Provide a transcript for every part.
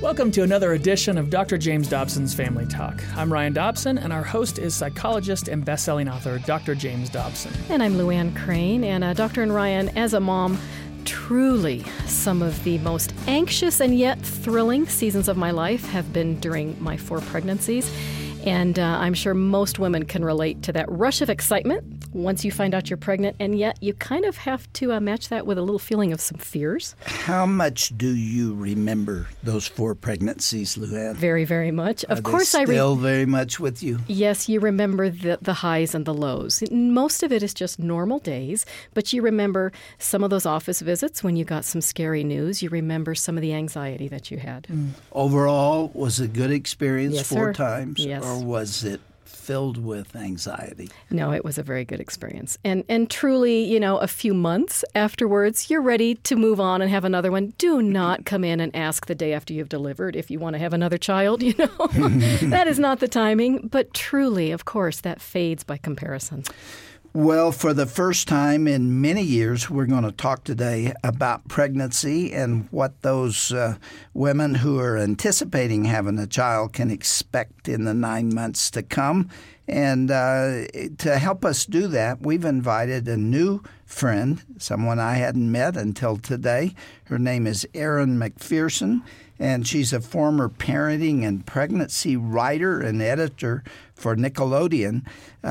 Welcome to another edition of Dr. James Dobson's Family Talk. I'm Ryan Dobson, and our host is psychologist and best-selling author Dr. James Dobson. And I'm Luann Crane, and Dr. and Ryan, as a mom, truly some of the most anxious and yet thrilling seasons of my life have been during my 4 pregnancies. And I'm sure most women can relate to that rush of excitement once you find out you're pregnant, and yet you kind of have to match that with a little feeling of some fears. How much do you remember those 4 pregnancies, Luann? Very, very much. Of course, I still very much with you? Yes, you remember the highs and the lows. Most of it is just normal days, but you remember some of those office visits when you got some scary news. You remember some of the anxiety that you had. Overall, was it a good experience? Yes, 4 sir. times? Yes. Or was it filled with anxiety? No, it was a very good experience. And truly, a few months afterwards, you're ready to move on and have another one. Do not come in and ask the day after you've delivered if you want to have another child, That is not the timing. But truly, of course, that fades by comparison. Well, for the first time in many years, we're going to talk today about pregnancy and what those women who are anticipating having a child can expect in the 9 months to come. And to help us do that, we've invited a new friend, someone I hadn't met until today. Her name is Erin McPherson, and she's a former parenting and pregnancy writer and editor for Nickelodeon.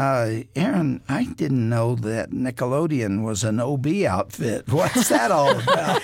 Erin, I didn't know that Nickelodeon was an OB outfit. What's that all about?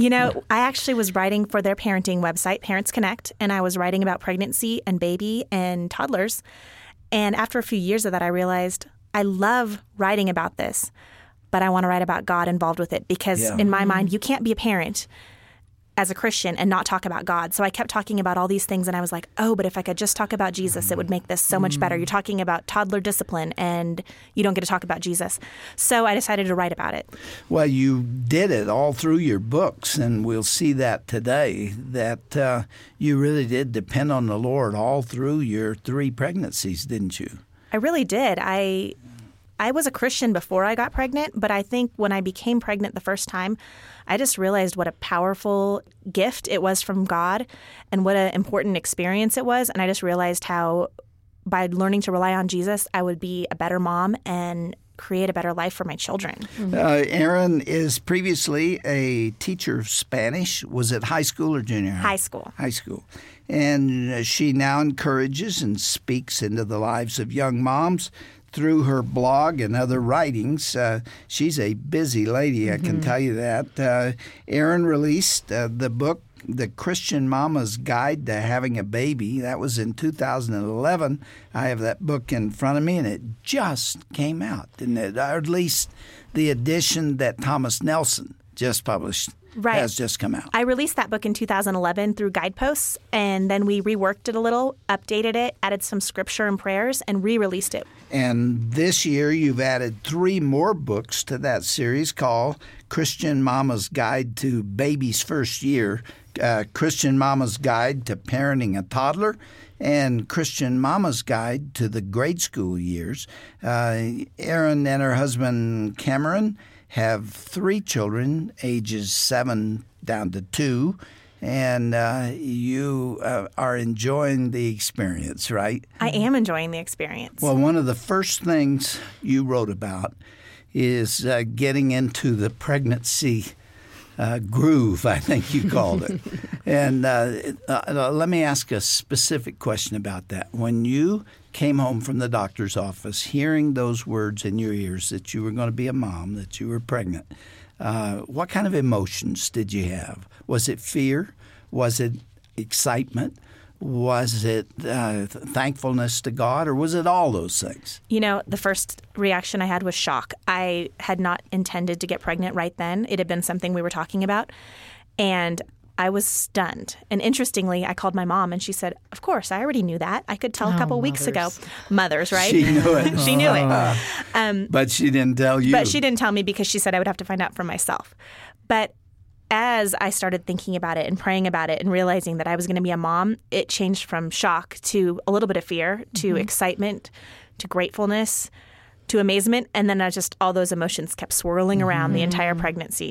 I actually was writing for their parenting website, Parents Connect, and I was writing about pregnancy and baby and toddlers. And after a few years of that, I realized I love writing about this, but I want to write about God involved with it because in my mind, you can't be a parent as a Christian and not talk about God. So I kept talking about all these things, and I was like, but if I could just talk about Jesus, it would make this so much better. You're talking about toddler discipline, and you don't get to talk about Jesus. So I decided to write about it. Well, you did it all through your books, and we'll see that today, that you really did depend on the Lord all through your 3 pregnancies, didn't you? I really did. I was a Christian before I got pregnant, but I think when I became pregnant the first time, I just realized what a powerful gift it was from God and what an important experience it was. And I just realized how by learning to rely on Jesus, I would be a better mom and create a better life for my children. Erin is previously a teacher of Spanish. Was it high school or junior high? High school. High school. And she now encourages and speaks into the lives of young moms through her blog and other writings. She's a busy lady, I can tell you that. Erin released the book, The Christian Mama's Guide to Having a Baby. That was in 2011. I have that book in front of me, and it just came out, didn't it? Or at least the edition that Thomas Nelson just published. Right. Has just come out. I released that book in 2011 through Guideposts, and then we reworked it a little, updated it, added some scripture and prayers, and re-released it. And this year you've added 3 more books to that series called Christian Mama's Guide to Baby's First Year, Christian Mama's Guide to Parenting a Toddler, and Christian Mama's Guide to the Grade School Years. Erin and her husband Cameron have 3 children, ages 7 down to 2, and you are enjoying the experience, right? I am enjoying the experience. Well, one of the first things you wrote about is getting into the pregnancy groove, I think you called it. And let me ask a specific question about that. When you came home from the doctor's office, hearing those words in your ears that you were going to be a mom, that you were pregnant, what kind of emotions did you have? Was it fear? Was it excitement? Was it thankfulness to God, or was it all those things? The first reaction I had was shock. I had not intended to get pregnant right then. It had been something we were talking about, and I was stunned. And interestingly, I called my mom, and she said, of course, I already knew that. I could tell a couple weeks ago. Mothers, right? She knew it. She knew it. But she didn't tell you. But she didn't tell me because she said I would have to find out for myself. But as I started thinking about it and praying about it and realizing that I was going to be a mom, it changed from shock to a little bit of fear, to excitement, to gratefulness, to amazement. And then all those emotions kept swirling around the entire pregnancy.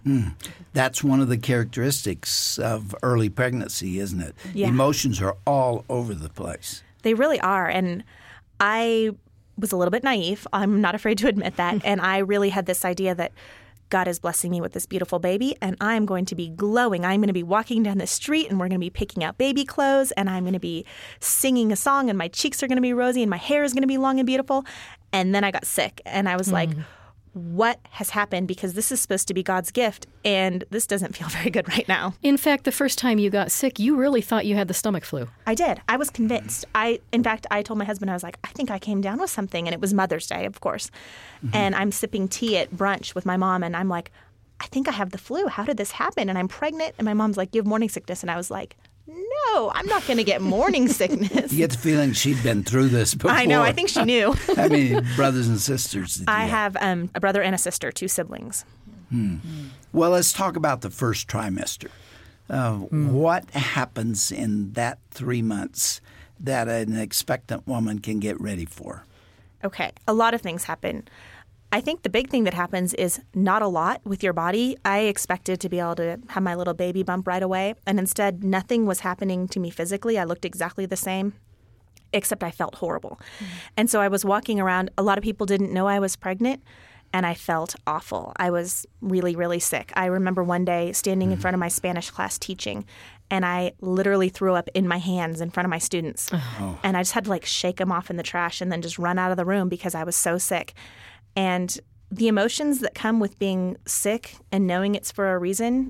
That's one of the characteristics of early pregnancy, isn't it? Yeah. Emotions are all over the place. They really are. And I was a little bit naive. I'm not afraid to admit that. And I really had this idea that God is blessing me with this beautiful baby, and I'm going to be glowing. I'm going to be walking down the street, and we're going to be picking out baby clothes, and I'm going to be singing a song, and my cheeks are going to be rosy, and my hair is going to be long and beautiful. And then I got sick, and I was like, what has happened? Because this is supposed to be God's gift, and this doesn't feel very good right now. In fact, the first time you got sick, you really thought you had the stomach flu. I did. I was convinced. In fact, I told my husband, I was like, I think I came down with something. And it was Mother's Day, of course. And I'm sipping tea at brunch with my mom, and I'm like, I think I have the flu. How did this happen? And I'm pregnant. And my mom's like, you have morning sickness. And I was like, no, I'm not going to get morning sickness. You get the feeling she'd been through this before. I know. I think she knew. How many brothers and sisters did you I have a brother and a sister, 2 siblings. Well, let's talk about the first trimester. What happens in that 3 months that an expectant woman can get ready for? Okay. A lot of things happen. I think the big thing that happens is not a lot with your body. I expected to be able to have my little baby bump right away, and instead nothing was happening to me physically. I looked exactly the same, except I felt horrible. And so I was walking around. A lot of people didn't know I was pregnant, and I felt awful. I was really, really sick. I remember one day standing in front of my Spanish class teaching, and I literally threw up in my hands in front of my students. And I just had to shake them off in the trash and then just run out of the room because I was so sick. And the emotions that come with being sick and knowing it's for a reason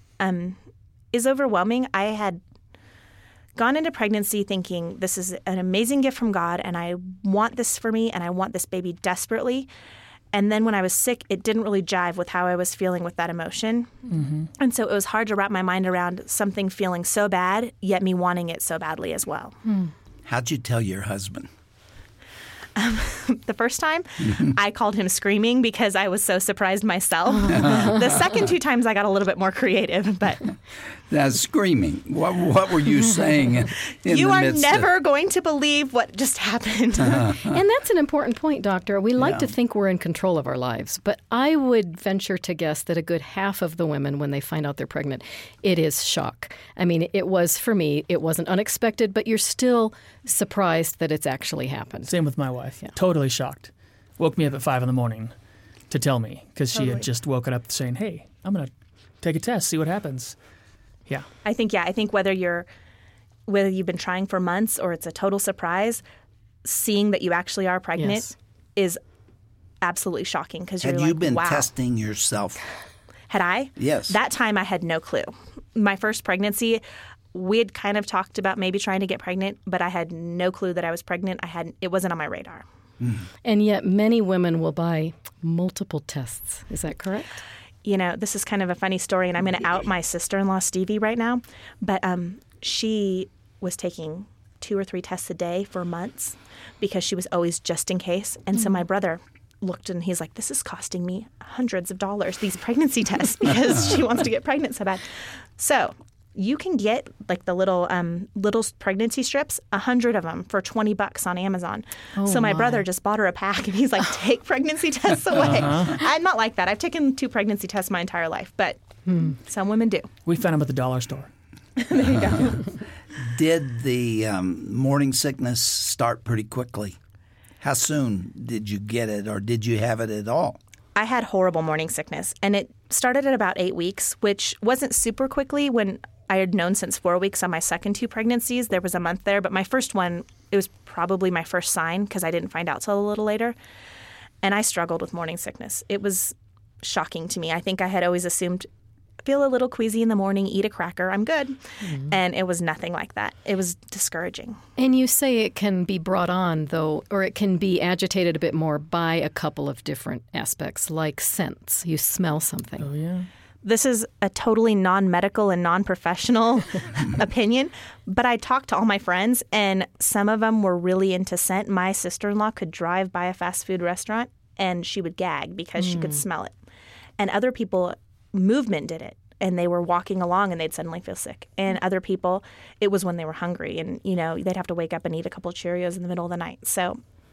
is overwhelming. I had gone into pregnancy thinking this is an amazing gift from God, and I want this for me, and I want this baby desperately. And then when I was sick, it didn't really jive with how I was feeling with that emotion. And so it was hard to wrap my mind around something feeling so bad, yet me wanting it so badly as well. How'd you tell your husband? The first time, I called him screaming because I was so surprised myself. The second 2 times, I got a little bit more creative. But Now, screaming. What were you saying? You are never going to believe what just happened. And that's an important point, Doctor. We like to think we're in control of our lives, but I would venture to guess that a good half of the women, when they find out they're pregnant, it is shock. I mean, it was, for me, it wasn't unexpected, but you're still surprised that it's actually happened. Same with my wife. Totally shocked. Woke me up at 5 a.m. to tell me because she had just woken up saying, hey, I'm going to take a test, see what happens. Yeah. I think whether you've been trying for months or it's a total surprise, seeing that you actually are pregnant is absolutely shocking because you're like, wow. Had you been testing yourself? Had I? Yes. That time I had no clue. My first pregnancy, we had kind of talked about maybe trying to get pregnant, but I had no clue that I was pregnant. It wasn't on my radar. And yet many women will buy multiple tests. Is that correct? You know, this is kind of a funny story, and I'm going to out my sister-in-law, Stevie, right now. But she was taking 2 or 3 tests a day for months because she was always just in case. And so my brother looked and he's like, this is costing me hundreds of dollars, these pregnancy tests, because she wants to get pregnant so bad. So you can get like the little pregnancy strips, 100 of them for $20 on Amazon. So my brother just bought her a pack, and he's like, take pregnancy tests away. I'm not like that. I've taken 2 pregnancy tests my entire life, but some women do. We found them at the dollar store. There you go. Did the morning sickness start pretty quickly? How soon did you get it, or did you have it at all? I had horrible morning sickness, and it started at about 8 weeks, which wasn't super quickly. When I had known since 4 weeks on my second 2 pregnancies, there was a month there. But my first one, it was probably my first sign because I didn't find out till a little later. And I struggled with morning sickness. It was shocking to me. I think I had always assumed, feel a little queasy in the morning, eat a cracker, I'm good. And it was nothing like that. It was discouraging. And you say it can be brought on, though, or it can be agitated a bit more by a couple of different aspects, like scents. You smell something. Oh, yeah. This is a totally non-medical and non-professional opinion, but I talked to all my friends, and some of them were really into scent. My sister-in-law could drive by a fast food restaurant, and she would gag because she could smell it. And other people, movement did it, and they were walking along, and they'd suddenly feel sick. And other people, it was when they were hungry, and, you know, they'd have to wake up and eat a couple of Cheerios in the middle of the night. So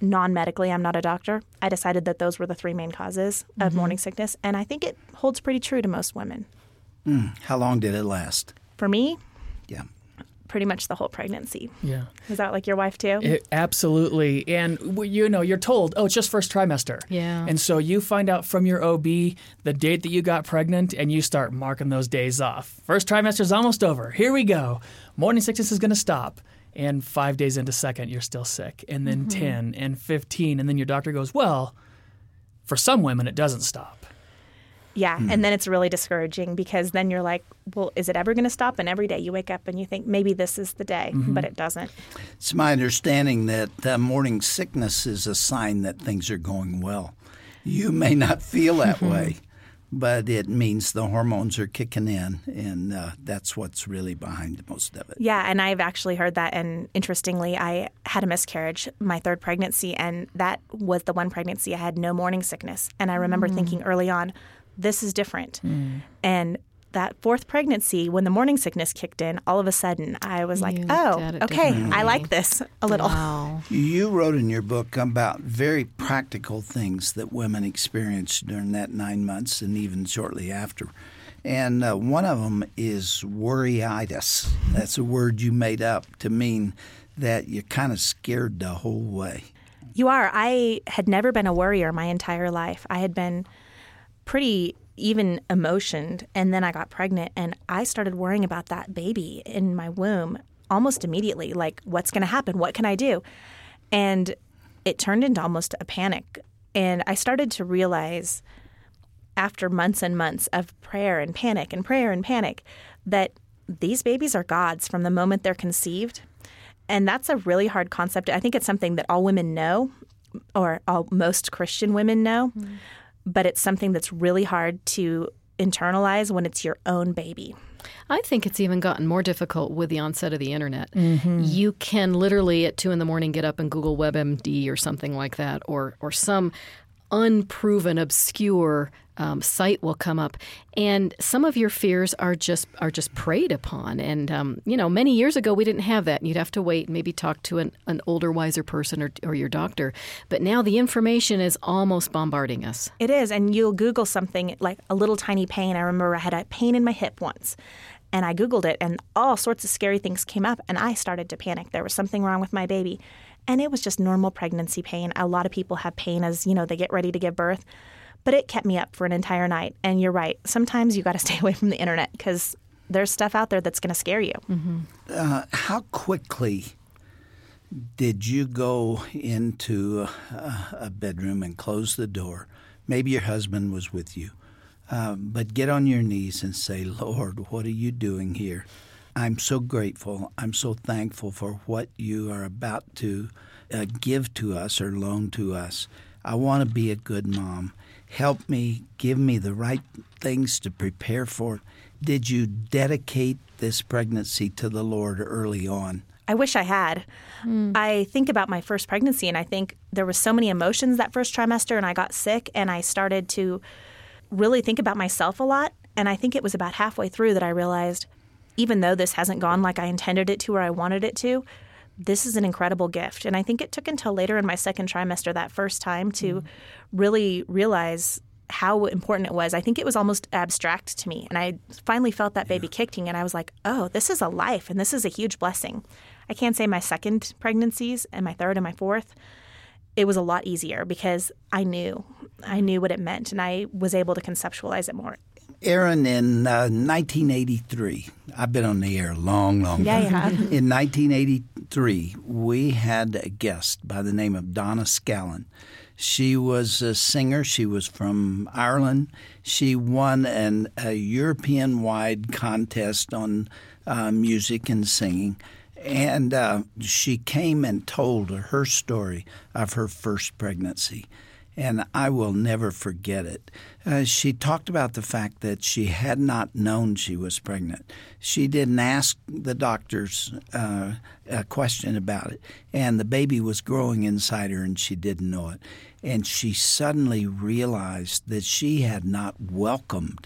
non-medically, I'm not a doctor, I decided that those were the 3 main causes of morning sickness. And I think it holds pretty true to most women. How long did it last? For me, Yeah. pretty much the whole pregnancy. Yeah. Is that like your wife too? Absolutely. And, you're told, it's just first trimester. Yeah. And so you find out from your OB the date that you got pregnant, and you start marking those days off. First trimester's almost over. Here we go. Morning sickness is going to stop. And 5 days into second, you're still sick. And then 10 and 15. And then your doctor goes, well, for some women, it doesn't stop. Yeah, and then it's really discouraging because then you're like, well, is it ever going to stop? And every day you wake up and you think maybe this is the day, but it doesn't. It's my understanding that morning sickness is a sign that things are going well. You may not feel that way, but it means the hormones are kicking in, and that's what's really behind most of it. Yeah, and I've actually heard that. And interestingly, I had a miscarriage, my 3rd pregnancy, and that was the one pregnancy I had no morning sickness. And I remember thinking early on, this is different. And that 4th pregnancy, when the morning sickness kicked in, all of a sudden I was like, okay, I like this a little. Wow. You wrote in your book about very practical things that women experienced during that 9 months and even shortly after. And one of them is worryitis. That's a word you made up to mean that you're kind of scared the whole way. You are. I had never been a worrier my entire life. I had been pretty even emotioned, and then I got pregnant, and I started worrying about that baby in my womb almost immediately, like, what's going to happen? What can I do? And it turned into almost a panic. And I started to realize after months and months of prayer and panic that these babies are God's from the moment they're conceived. And that's a really hard concept. I think it's something that all women know, or most Christian women know. But it's something that's really hard to internalize when it's your own baby. I think it's even gotten more difficult with the onset of the internet. You can literally at 2 a.m. get up and Google WebMD or something like that, or some unproven, obscure site will come up, and some of your fears are just preyed upon. And many years ago we didn't have that. You'd have to wait and maybe talk to an older, wiser person or your doctor. But now the information is almost bombarding us. It is, and you'll Google something like a little tiny pain. I remember I had a pain in my hip once, and I Googled it, and all sorts of scary things came up, and I started to panic. There was something wrong with my baby, and it was just normal pregnancy pain. A lot of people have pain as they get ready to give birth. But it kept me up for an entire night. And you're right. Sometimes you got to stay away from the internet because there's stuff out there that's going to scare you. How quickly did you go into a bedroom and close the door? Maybe your husband was with you. But get on your knees and say, Lord, what are you doing here? I'm so grateful. I'm so thankful for what you are about to give to us or loan to us. I want to be a good mom. Help me, give me the right things to prepare for it. Did you dedicate this pregnancy to the Lord early on? I wish I had. I think about my first pregnancy, and I think there was so many emotions that first trimester, and I got sick, and I started to really think about myself a lot. And I think it was about halfway through that I realized, even though this hasn't gone like I intended it to or I wanted it to, this is an incredible gift. And I think it took until later in my second trimester, that first time, to really realize how important it was. I think it was almost abstract to me. And I finally felt that baby kicking, and I was like, oh, this is a life, and this is a huge blessing. I can't say my second pregnancies and my third and my fourth, it was a lot easier because I knew what it meant, and I was able to conceptualize it more. Erin, in 1983, I've been on the air a long time. Yeah, you have. In 1983, we had a guest by the name of Donna Scallon. She was a singer. She was from Ireland. She won a European-wide contest on music and singing. And she came and told her story of her first pregnancy. And I will never forget it. She talked about the fact that she had not known she was pregnant. She didn't ask the doctors a question about it. And the baby was growing inside her, and she didn't know it. And she suddenly realized that she had not welcomed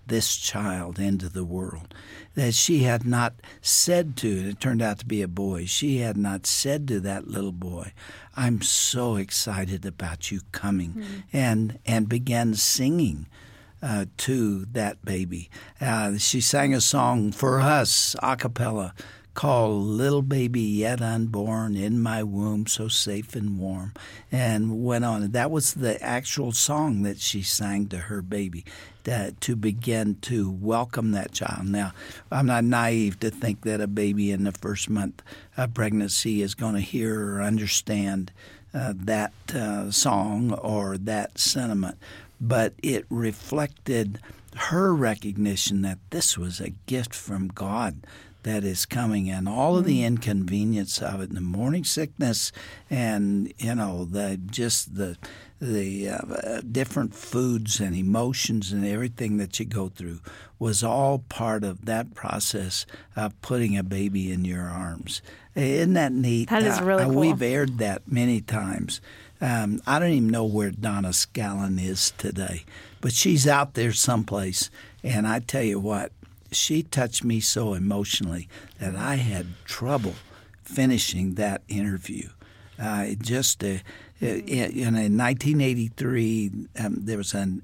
this child into the world, that she had not said to, it turned out to be a boy, she had not said to that little boy, I'm so excited about you coming, and began singing to that baby. She sang a song for us, a cappella, called Little Baby Yet Unborn in My Womb, So Safe and Warm, and went on. That was the actual song that she sang to her baby, to begin to welcome that child. Now, I'm not naive to think that a baby in the first month of pregnancy is going to hear or understand that song or that sentiment, but it reflected her recognition that this was a gift from God that is coming, and all of the inconvenience of it, and the morning sickness, and the different foods and emotions and everything that you go through was all part of that process of putting a baby in your arms. Isn't that neat? That is really cool. We've aired that many times. I don't even know where Donna Scallon is today, but she's out there someplace, and I tell you what, she touched me so emotionally that I had trouble finishing that interview. In 1983, there was an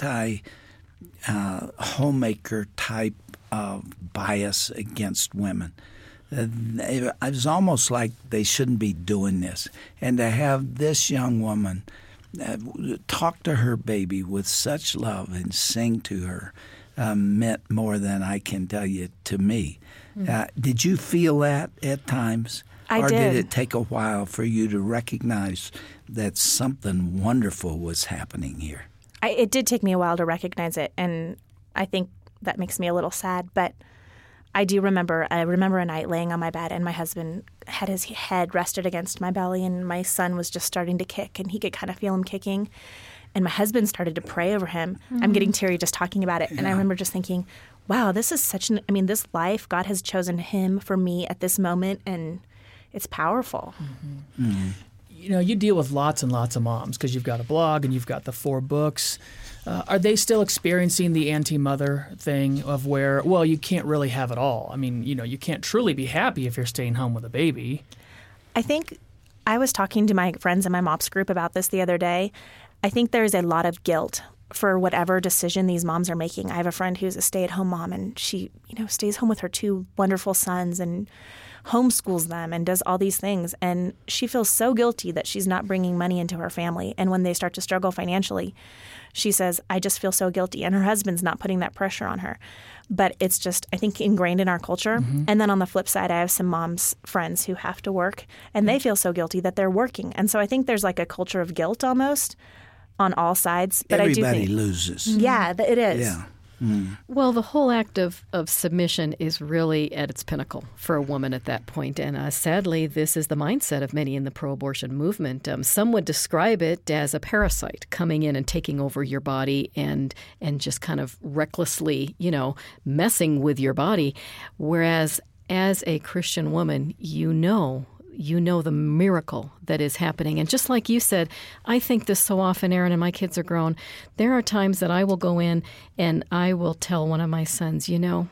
anti-homemaker type of bias against women. It was almost like they shouldn't be doing this. And to have this young woman talk to her baby with such love and sing to her meant more than I can tell you to me. Did you feel that at times? I did. Or did it take a while for you to recognize that something wonderful was happening here? It did take me a while to recognize it, and I think that makes me a little sad. But I remember a night laying on my bed, and my husband had his head rested against my belly, and my son was just starting to kick, and he could kind of feel him kicking. And my husband started to pray over him. I'm getting teary just talking about it. Yeah. And I remember just thinking, wow, this is this life, God has chosen him for me at this moment, and it's powerful. Mm-hmm. Mm-hmm. You deal with lots and lots of moms because you've got a blog and you've got the 4 books. Are they still experiencing the anti-mother thing of where, well, you can't really have it all? I mean, you can't truly be happy if you're staying home with a baby. I think I was talking to my friends in my MOPS group about this the other day. I think there's a lot of guilt for whatever decision these moms are making. I have a friend who's a stay-at-home mom, and she, stays home with her 2 wonderful sons and homeschools them and does all these things. And she feels so guilty that she's not bringing money into her family. And when they start to struggle financially, she says, I just feel so guilty. And her husband's not putting that pressure on her. But it's just, I think, ingrained in our culture. Mm-hmm. And then on the flip side, I have some moms friends who have to work, and they feel so guilty that they're working. And so I think there's like a culture of guilt almost on all sides. But everybody I do think, loses. Yeah, it is. Yeah. Mm. Well, the whole act of submission is really at its pinnacle for a woman at that point. And sadly, this is the mindset of many in the pro-abortion movement. Some would describe it as a parasite coming in and taking over your body and just kind of recklessly, messing with your body. Whereas as a Christian woman, you know the miracle that is happening. And just like you said, I think this so often, Aaron, and my kids are grown. There are times that I will go in and I will tell one of my sons,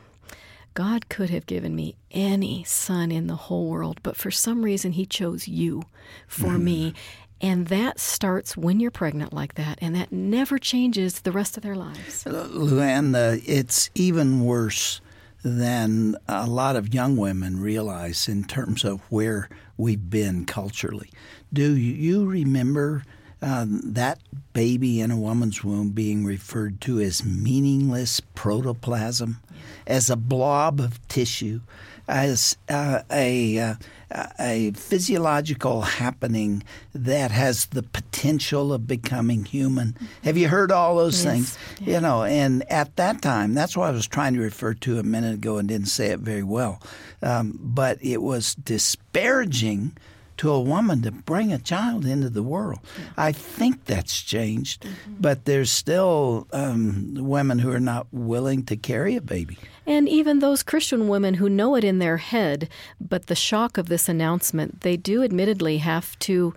God could have given me any son in the whole world, but for some reason he chose you for me. And that starts when you're pregnant like that, and that never changes the rest of their lives. Luann, it's even worse than a lot of young women realize in terms of where we've been culturally. Do you remember that baby in a woman's womb being referred to as meaningless protoplasm, as a blob of tissue, as a physiological happening that has the potential of becoming human? Have you heard all those things? Yeah. And at that time, that's what I was trying to refer to a minute ago and didn't say it very well. But it was disparaging to a woman to bring a child into the world. Yeah. I think that's changed, but there's still women who are not willing to carry a baby. And even those Christian women who know it in their head, but the shock of this announcement, they do admittedly have to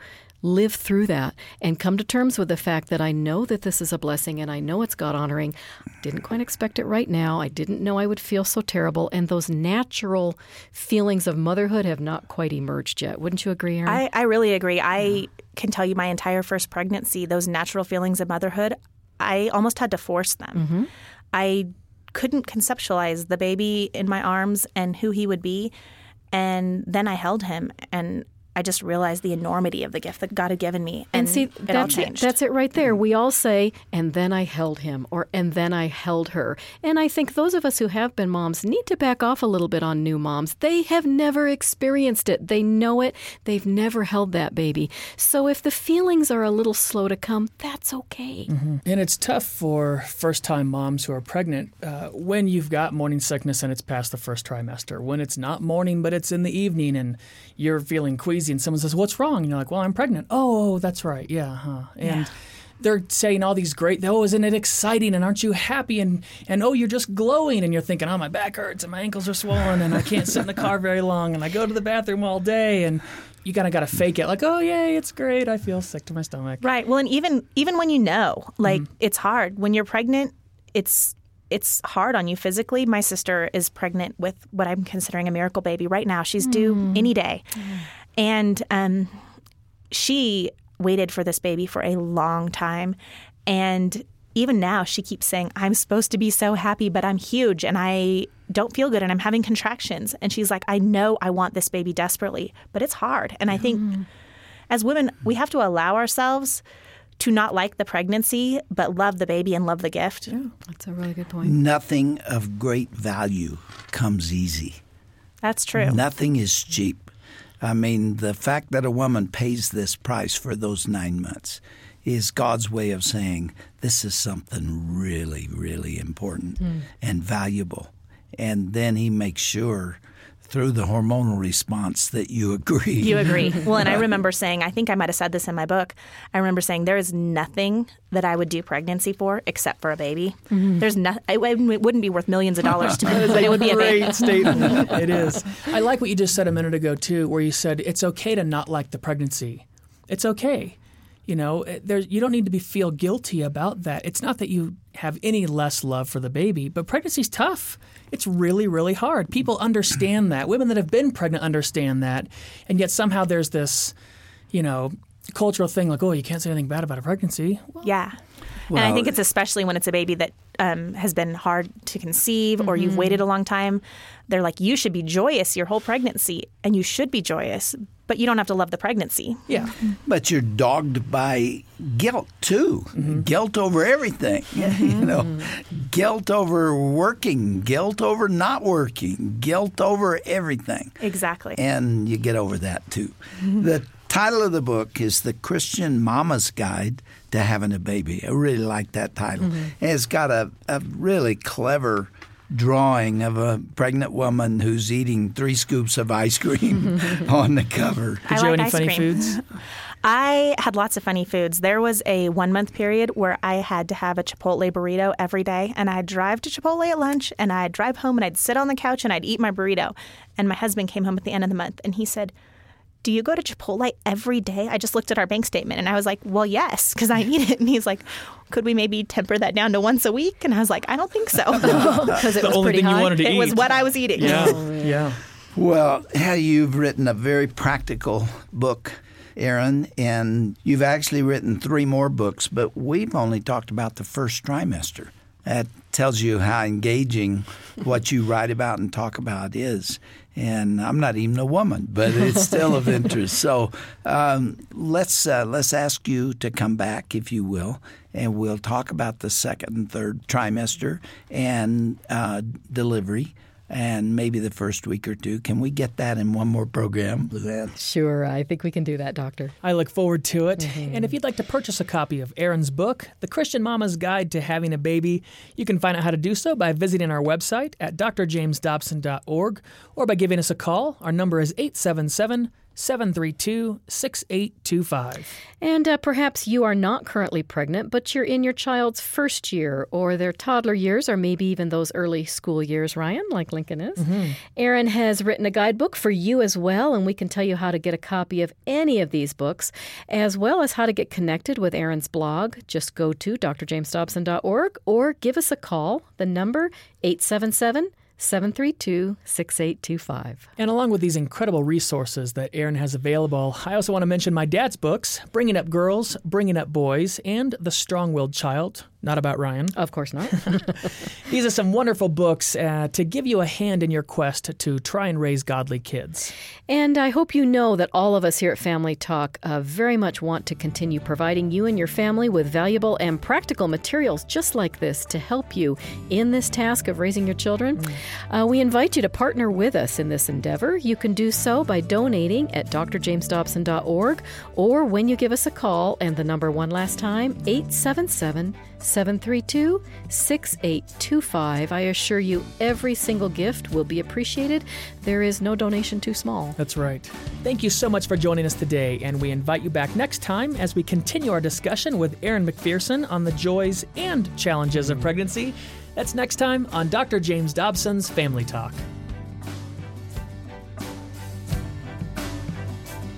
live through that and come to terms with the fact that I know that this is a blessing and I know it's God honoring. Didn't quite expect it right now. I didn't know I would feel so terrible. And those natural feelings of motherhood have not quite emerged yet. Wouldn't you agree, Erin? I really agree. I can tell you my entire first pregnancy, those natural feelings of motherhood, I almost had to force them. I couldn't conceptualize the baby in my arms and who he would be. And then I held him, and I just realized the enormity of the gift that God had given me. And see, it all changed. That's it right there. We all say, and then I held him, or and then I held her. And I think those of us who have been moms need to back off a little bit on new moms. They have never experienced it. They know it. They've never held that baby. So if the feelings are a little slow to come, that's okay. And it's tough for first-time moms who are pregnant when you've got morning sickness and it's past the first trimester. When it's not morning, but it's in the evening and you're feeling queasy and someone says, what's wrong? And you're like, well, I'm pregnant. Oh, that's right. Yeah. Huh. And they're saying all these great, oh, isn't it exciting? And aren't you happy? And oh, you're just glowing. And you're thinking, oh, my back hurts and my ankles are swollen and I can't sit in the car very long and I go to the bathroom all day. And you kind of got to fake it like, oh, yay, it's great. I feel sick to my stomach. Right. Well, and even when you know, like it's hard. When you're pregnant, it's hard on you physically. My sister is pregnant with what I'm considering a miracle baby right now. She's due any day. And she waited for this baby for a long time. And even now she keeps saying, I'm supposed to be so happy, but I'm huge and I don't feel good and I'm having contractions. And she's like, I know I want this baby desperately, but it's hard. And I think as women, we have to allow ourselves to not like the pregnancy, but love the baby and love the gift. Yeah, that's a really good point. Nothing of great value comes easy. That's true. Nothing is cheap. I mean, the fact that a woman pays this price for those 9 months is God's way of saying this is something really, really important and valuable. And then he makes sure through the hormonal response that you agree. You agree. Well, and I remember saying, I think I might have said this in my book, I remember saying there is nothing that I would do pregnancy for except for a baby. There's nothing. It wouldn't be worth millions of dollars to me, but it would be a baby. Great statement. It is. I like what you just said a minute ago, too, where you said it's okay to not like the pregnancy. It's okay. You know, you don't need to feel guilty about that. It's not that you have any less love for the baby, but pregnancy's tough. It's really, really hard. People understand that. Women that have been pregnant understand that. And yet somehow there's this, cultural thing like, oh, you can't say anything bad about a pregnancy. Well, yeah. And I think it's especially when it's a baby that has been hard to conceive or you've waited a long time. They're like, you should be joyous your whole pregnancy, and you should be joyous, but you don't have to love the pregnancy. Yeah. But you're dogged by guilt, too. Guilt over everything. Guilt over working, guilt over not working, guilt over everything. Exactly. And you get over that, too. The title of the book is The Christian Mama's Guide to Having a Baby. I really like that title. And it's got a really clever drawing of a pregnant woman who's eating 3 scoops of ice cream on the cover. Did you have any funny foods? I had lots of funny foods. There was a 1-month period where I had to have a Chipotle burrito every day, and I'd drive to Chipotle at lunch, and I'd drive home, and I'd sit on the couch, and I'd eat my burrito. And my husband came home at the end of the month, and he said, do you go to Chipotle every day? I just looked at our bank statement, and I was like, well, yes, because I eat it. And he's like, could we maybe temper that down to once a week? And I was like, I don't think so. Because it was only pretty thing high. you wanted to eat. It was what I was eating. Yeah. Well, you've written a very practical book, Erin, and you've actually written 3 more books, but we've only talked about the first trimester. That tells you how engaging what you write about and talk about is. And I'm not even a woman, but it's still of interest. So let's ask you to come back, if you will, and we'll talk about the second and third trimester and delivery and maybe the first week or 2. Can we get that in one more program, Luann? Sure, I think we can do that, Doctor. I look forward to it. And if you'd like to purchase a copy of Erin's book, The Christian Mama's Guide to Having a Baby, you can find out how to do so by visiting our website at drjamesdobson.org or by giving us a call. Our number is 877 732-6825. And perhaps you are not currently pregnant, but you're in your child's first year or their toddler years or maybe even those early school years, Ryan, like Lincoln is. Erin has written a guidebook for you as well, and we can tell you how to get a copy of any of these books, as well as how to get connected with Erin's blog. Just go to drjamesdobson.org or give us a call. The number 877-732-6825. And along with these incredible resources that Erin has available, I also want to mention my dad's books, Bringing Up Girls, Bringing Up Boys, and The Strong-Willed Child. Not about Ryan. Of course not. These are some wonderful books to give you a hand in your quest to try and raise godly kids. And I hope you know that all of us here at Family Talk very much want to continue providing you and your family with valuable and practical materials just like this to help you in this task of raising your children. We invite you to partner with us in this endeavor. You can do so by donating at drjamesdobson.org or when you give us a call, and the number one last time, 877-732-6825. I assure you every single gift will be appreciated. There is no donation too small. That's right. Thank you so much for joining us today, and we invite you back next time as we continue our discussion with Erin McPherson on the joys and challenges of pregnancy. That's next time on Dr. James Dobson's Family Talk.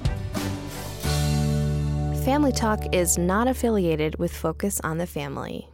Family Talk is not affiliated with Focus on the Family.